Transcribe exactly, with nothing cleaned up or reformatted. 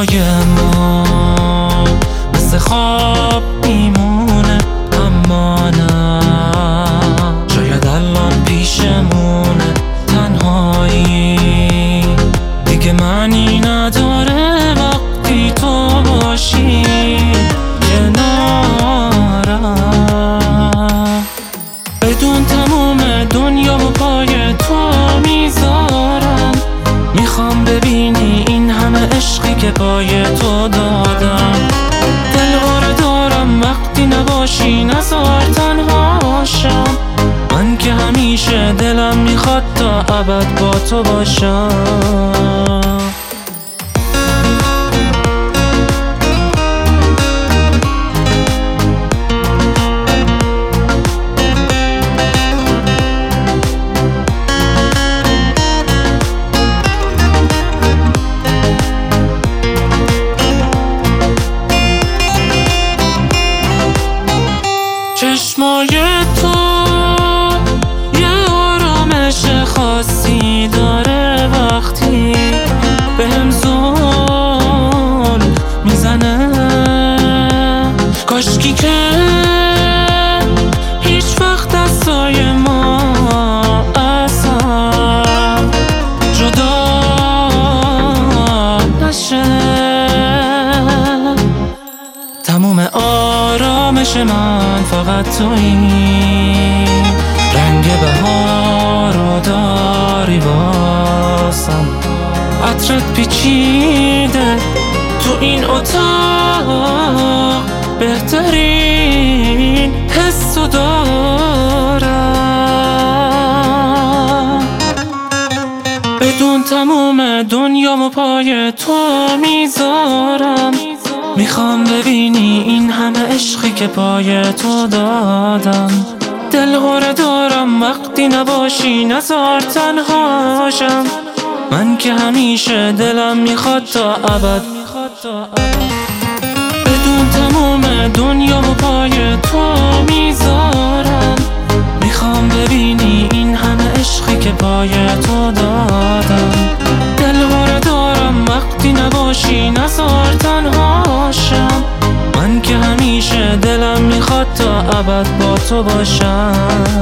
چشمای ما مثل خواب میمونه، اما نه، شاید الان پیشمونه تنهایی دیگه معنی نداره وقتی تو باشی کنارم. بدون تموم دنیا و پای تو میذارم، میخوام ببینی این همه عشقی که پای تو دادم. دلهاره دارم وقتی نباشی، نذار تنهاشم، من که همیشه دلم میخواد تا ابد با تو باشم. چشمای تو یه آرامش خاصی داره وقتی بهم زل میزنه، کاشکی که هیچ وقت دستای ما اصلا جدا نشه. تموم آرامش من فقط تویی، رنگ بهار رو داری واسم، عطرت پیچیده تو این اتاق، بهترین حس رو دارم. بدون تموم دنیا و پای تو میذارم، میخوام ببینی این همه عشقی که پای تو دادم. دلهاره دارم وقتی نباشی، نذار تنهاشم، من که همیشه دلم میخواد تا ابد. بدون تموم دنیا و پای تو میذارم، میخوام ببینی این همه عشقی که پای تو دادم. دلهاره دارم وقتی نباشی، نذار تنهاشم، من که همیشه دلم میخواد تا ابد با تو باشم.